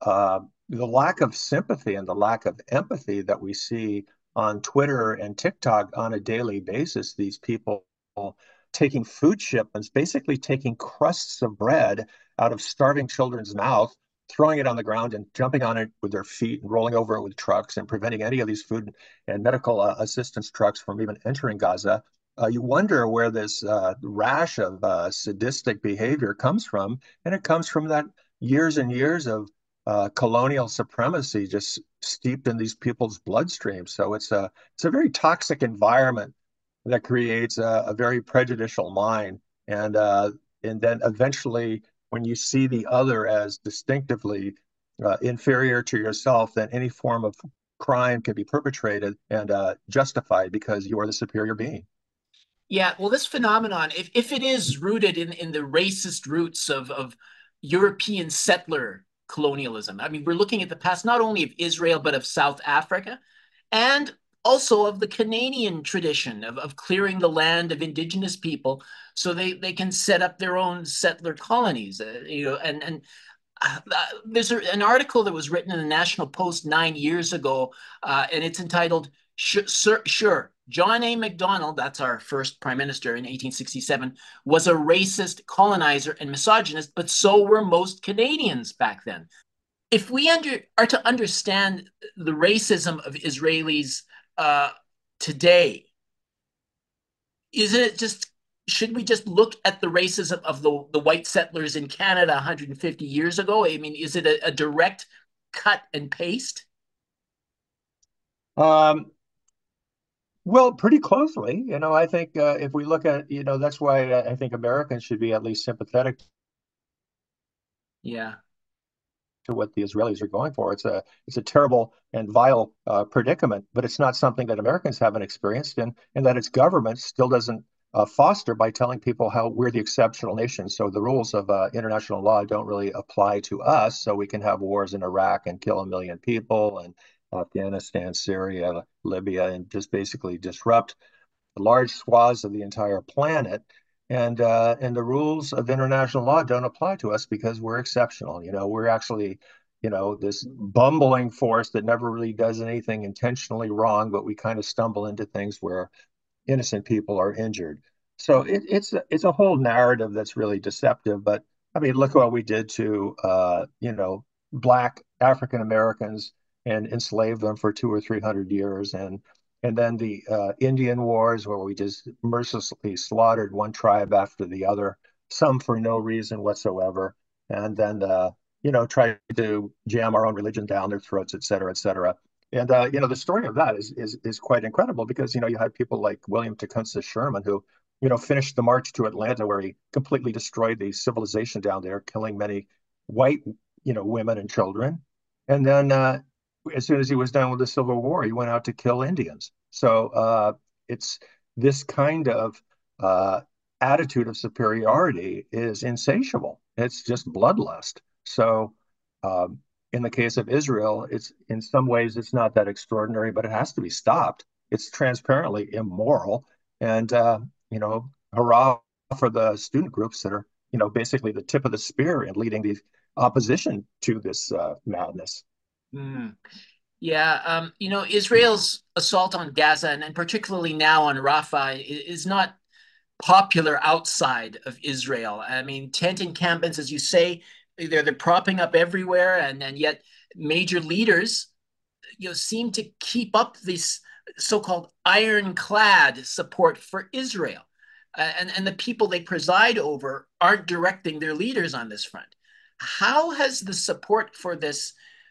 F: the lack of sympathy and the lack of empathy that we see on Twitter and TikTok on a daily basis, these people taking food shipments, basically taking crusts of bread out of starving children's mouth, throwing it on the ground and jumping on it with their feet and rolling over it with trucks and preventing any of these food and medical assistance trucks from even entering Gaza. You wonder where this rash of sadistic behavior comes from. And it comes from that years and years of colonial supremacy just steeped in these people's bloodstream. So it's a very toxic environment that creates a very prejudicial mind, and then eventually, when you see the other as distinctively inferior to yourself, then any form of crime can be perpetrated and justified because you are the superior being.
D: Yeah, well, this phenomenon, if it is rooted in the racist roots of European settler colonialism, I mean, we're looking at the past not only of Israel, but of South Africa, and also of the Canadian tradition of clearing the land of indigenous people so they can set up their own settler colonies. There's an article that was written in the National Post 9 years ago, and it's entitled Sure. John A. Macdonald, that's our first prime minister in 1867, was a racist colonizer and misogynist, but so were most Canadians back then. If we are to understand the racism of Israelis uh, today, isn't it just should we just look at the racism of the white settlers in Canada 150 years ago? I mean, is it a direct cut and paste?
F: Um, well, pretty closely. I think if we look at, that's why I think Americans should be at least sympathetic
D: Yeah.
F: to what the Israelis are going for. It's a terrible and vile predicament, but it's not something that Americans haven't experienced, and that its government still doesn't foster by telling people how we're the exceptional nation. So the rules of international law don't really apply to us. So we can have wars in Iraq and kill 1 million people, and Afghanistan, Syria, Libya, and just basically disrupt large swaths of the entire planet. And the rules of international law don't apply to us because we're exceptional. We're actually, this bumbling force that never really does anything intentionally wrong, but we kind of stumble into things where innocent people are injured. So it's a whole narrative that's really deceptive. But I mean, look what we did to Black African Americans and enslaved them for 200 or 300 years, and then the Indian Wars, where we just mercilessly slaughtered one tribe after the other, some for no reason whatsoever, and then tried to jam our own religion down their throats, et cetera, et cetera. And the story of that is quite incredible because you had people like William Tecumseh Sherman who finished the march to Atlanta where he completely destroyed the civilization down there, killing many white women and children. And then as soon as he was done with the Civil War, he went out to kill Indians. So it's this kind of uh, attitude of superiority is insatiable. It's just bloodlust. So um, in the case of Israel, it's in some ways it's not that extraordinary, but it has to be stopped. It's transparently immoral, and hurrah for the student groups that are basically the tip of the spear in leading the opposition to this madness.
D: Mm. Yeah, Israel's assault on Gaza and particularly now on Rafah is not popular outside of Israel. I mean, tent encampments, as you say, they're propping up everywhere, and yet major leaders, seem to keep up this so-called ironclad support for Israel, and the people they preside over aren't directing their leaders on this front. How has the support for this,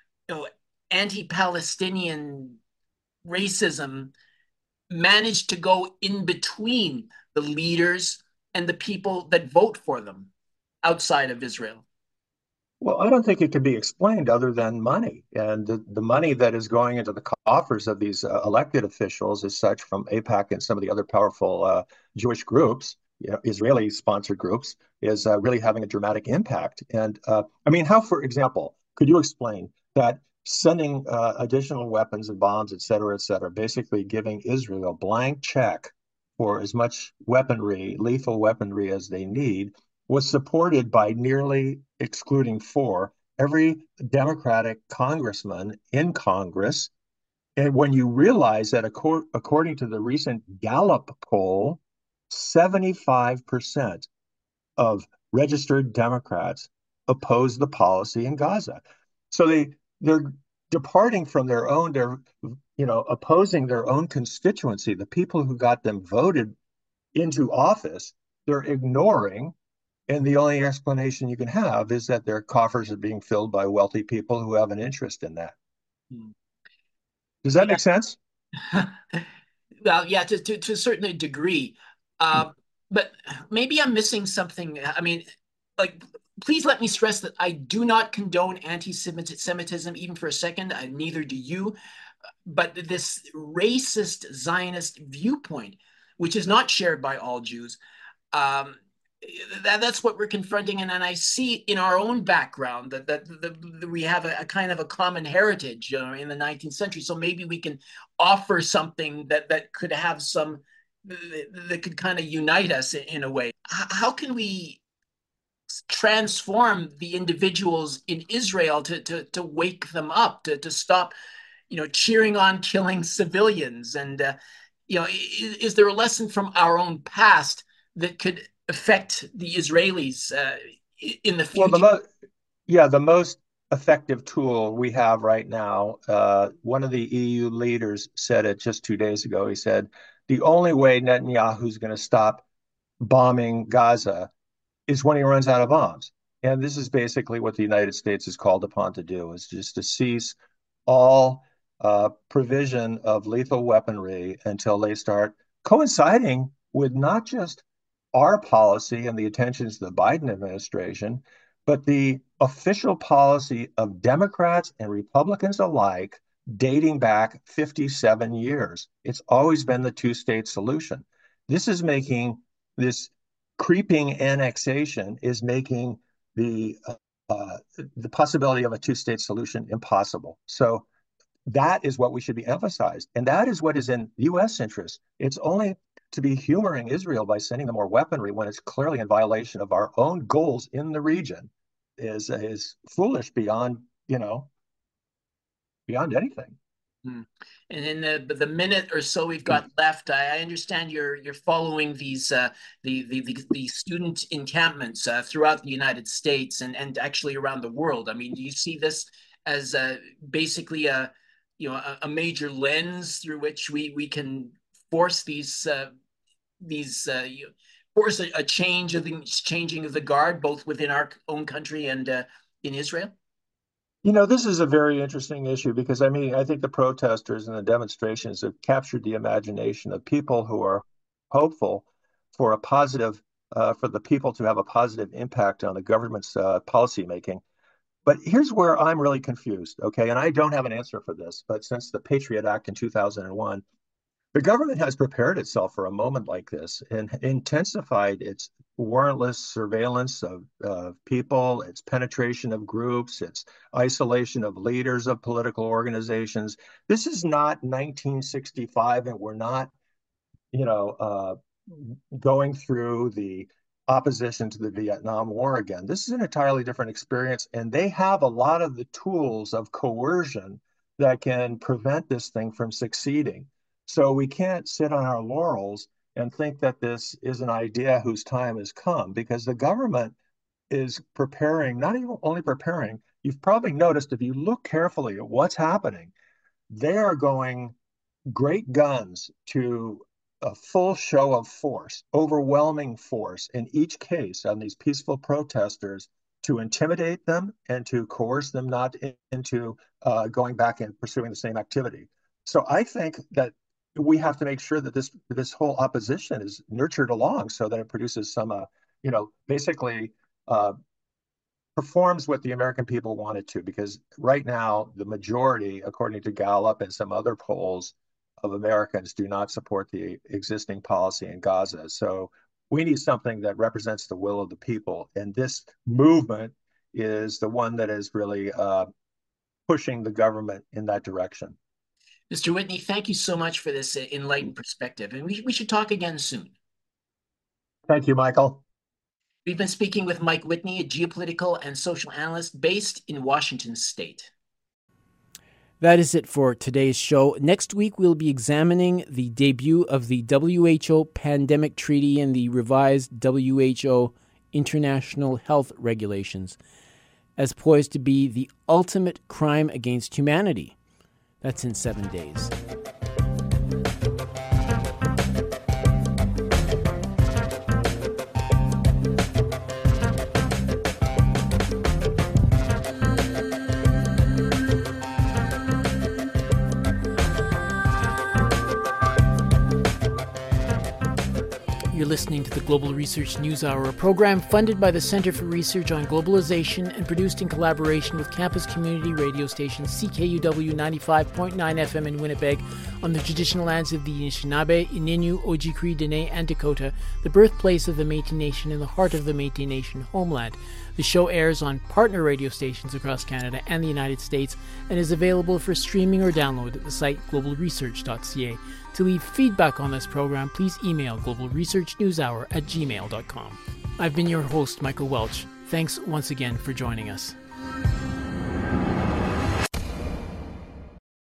D: anti-Palestinian racism managed to go in between the leaders and the people that vote for them outside of Israel?
F: Well, I don't think it can be explained other than money. And the money that is going into the coffers of these elected officials is such from AIPAC and some of the other powerful Jewish groups, Israeli sponsored groups, is really having a dramatic impact. And I mean, how, for example, could you explain that sending additional weapons and bombs, et cetera, basically giving Israel a blank check for as much weaponry, lethal weaponry as they need, was supported by nearly, excluding four, every Democratic congressman in Congress. And when you realize that according to the recent Gallup poll, 75% of registered Democrats oppose the policy in Gaza. So they're departing from they're opposing their own constituency, the people who got them voted into office. They're ignoring, and the only explanation you can have is that their coffers are being filled by wealthy people who have an interest in that. Does that make sense?
D: Well, yeah, to a certain degree. But maybe I'm missing something. I mean, like, please let me stress that I do not condone anti-Semitism even for a second. Neither do you. But this racist Zionist viewpoint, which is not shared by all Jews, um, that's what we're confronting. And I see in our own background that we have a kind of a common heritage, in the 19th century. So maybe we can offer something that could have some that could kind of unite us in a way. How can we transform the individuals in Israel to wake them up, to stop cheering on killing civilians. And, is there a lesson from our own past that could affect the Israelis in the future?
F: Well, the most effective tool we have right now, one of the EU leaders said it just 2 days ago. He said, the only way Netanyahu's going to stop bombing Gaza is when he runs out of bombs. And this is basically what the United States is called upon to do, is just to cease all provision of lethal weaponry until they start coinciding with not just our policy and the intentions of the Biden administration, but the official policy of Democrats and Republicans alike dating back 57 years. It's always been the two-state solution. This creeping annexation is making the possibility of a two-state solution impossible. So that is what we should be emphasized. And that is what is in U.S. interest. It's only to be humoring Israel by sending them more weaponry when it's clearly in violation of our own goals in the region is foolish beyond anything.
D: And in the minute or so we've got left, I understand you're following these the student encampments throughout the United States and actually around the world. I mean, do you see this as basically a major lens through which we can force force a changing of the guard both within our own country and in Israel?
F: This is a very interesting issue because, I think the protesters and the demonstrations have captured the imagination of people who are hopeful for for the people to have a positive impact on the government's policymaking. But here's where I'm really confused, okay? And I don't have an answer for this, but since the Patriot Act in 2001, the government has prepared itself for a moment like this and intensified its warrantless surveillance of people, its penetration of groups, its isolation of leaders of political organizations. This is not 1965, and we're not, going through the opposition to the Vietnam War again. This is an entirely different experience, and they have a lot of the tools of coercion that can prevent this thing from succeeding. So we can't sit on our laurels and think that this is an idea whose time has come, because the government is preparing, not even only preparing, you've probably noticed if you look carefully at what's happening, they are going great guns to a full show of force, overwhelming force in each case on these peaceful protesters to intimidate them and to coerce them not into going back and pursuing the same activity. So I think that we have to make sure that this whole opposition is nurtured along so that it produces some, basically performs what the American people want it to. Because right now, the majority, according to Gallup and some other polls, of Americans do not support the existing policy in Gaza. So we need something that represents the will of the people. And this movement is the one that is really pushing the government in that direction.
D: Mr. Whitney, thank you so much for this enlightened perspective. And we should talk again soon.
F: Thank you, Michael.
D: We've been speaking with Mike Whitney, a geopolitical and social analyst based in Washington State.
A: That is it for today's show. Next week, we'll be examining the debut of the WHO Pandemic Treaty and the revised WHO International Health Regulations as poised to be the ultimate crime against humanity. That's in 7 days. You're listening to the Global Research News Hour, a program funded by the Center for Research on Globalization and produced in collaboration with campus community radio station CKUW 95.9 FM in Winnipeg on the traditional lands of the Anishinaabe, Ininu, Ojibwe, Dene, and Dakota, the birthplace of the Métis Nation and the heart of the Métis Nation homeland. The show airs on partner radio stations across Canada and the United States and is available for streaming or download at the site globalresearch.ca. To leave feedback on this program, please email globalresearchnewshour@gmail.com. I've been your host, Michael Welch. Thanks once again for joining us.